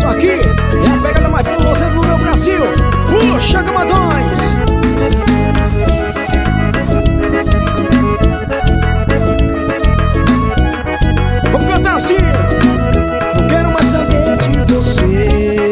Isso aqui é a pegada mais formosa do meu Brasil. Puxa, Camadões! Vamos cantar assim. Não quero mais saber de você.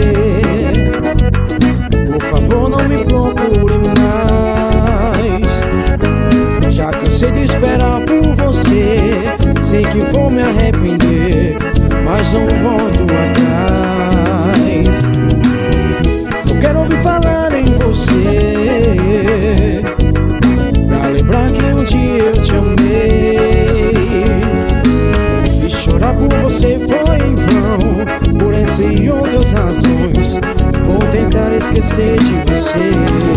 Por favor, não me procure mais. Já cansei de esperar por você. Sei que vou me arrepender, mas não volto atrás. Não quero ouvir falar em você, pra lembrar que um dia eu te amei. E chorar por você foi em vão, por essa e outras razões. Vou tentar esquecer de você.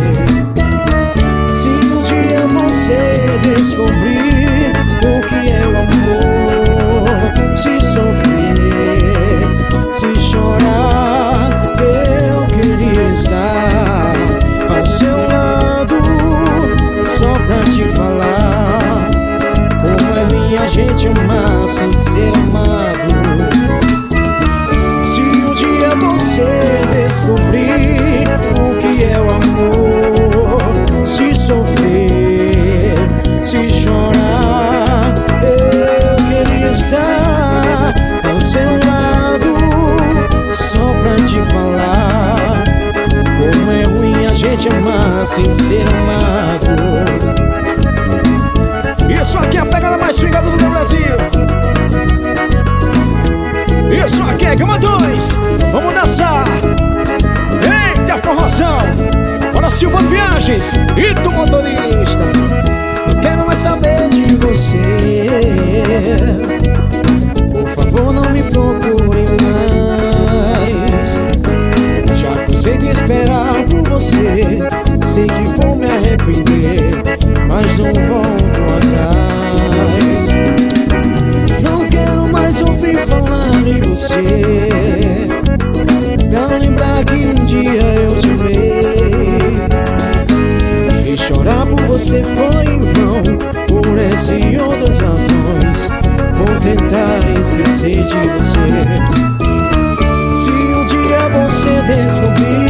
Se um dia você descobrir o que é o amor, se sofrer, se chorar, eu queria estar ao seu lado, só pra te falar como é minha gente amar sem ser amado. Se um dia você descobrir o que é o amor, se sofrer, se chorar, eu queria estar ao seu lado, só pra te falar como é ruim a gente amar sem ser amado. Isso aqui é a pegada mais swingada do meu Brasil. Isso aqui é Camadões. Vamos dançar. Eita, forrozão. Bora, Silva Viagens e do motorista. Não quero mais saber de você. Por favor, não me procure mais. Já cansei de esperar por você. Sei que vou me arrepender, mas não volto atrás. Não quero mais ouvir falar em você, pra lembrar que um dia eu te amei. E chorar por você foi em vão, por essa e outras razões. Vou tentar esquecer de você. Se um dia você descobrir